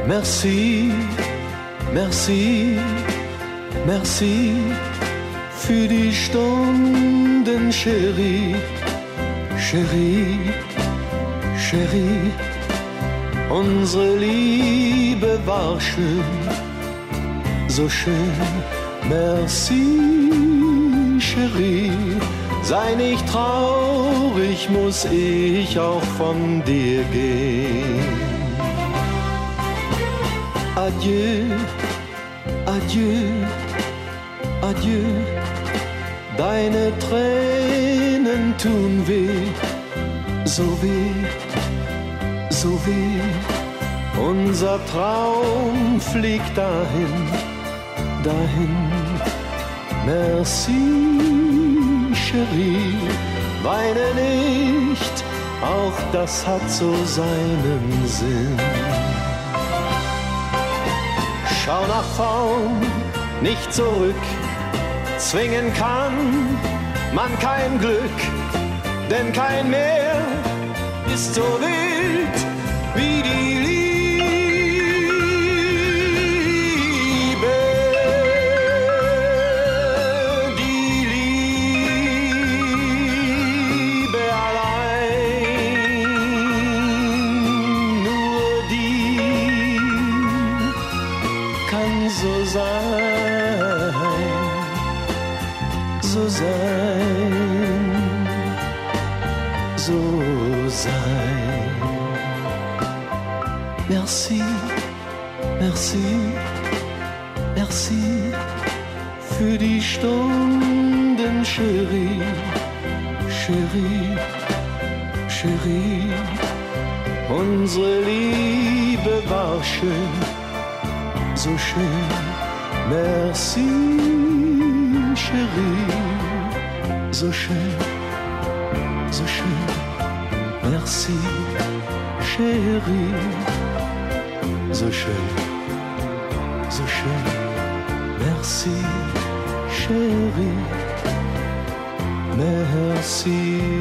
Merci, merci, merci für die Stunden, Chérie, Chérie, Chérie. Unsere Liebe war schön, so schön. Merci, Chérie. Sei nicht traurig, muss ich auch von dir gehen. Adieu, adieu, adieu. Deine Tränen tun weh, so weh, so weh. Unser Traum fliegt dahin, dahin. Merci, Chérie, weine nicht, auch das hat so seinen Sinn. Schau nach vorn, nicht zurück, zwingen kann man kein Glück, denn kein Meer ist so wild wie die Liebe. Merci, merci, merci für die Stunden, Chérie, Chérie, Chérie. Unsere Liebe war schön, so schön. Merci, Chérie, so schön, so schön. Merci, Chérie. So schön, so schön, merci, Chérie, merci.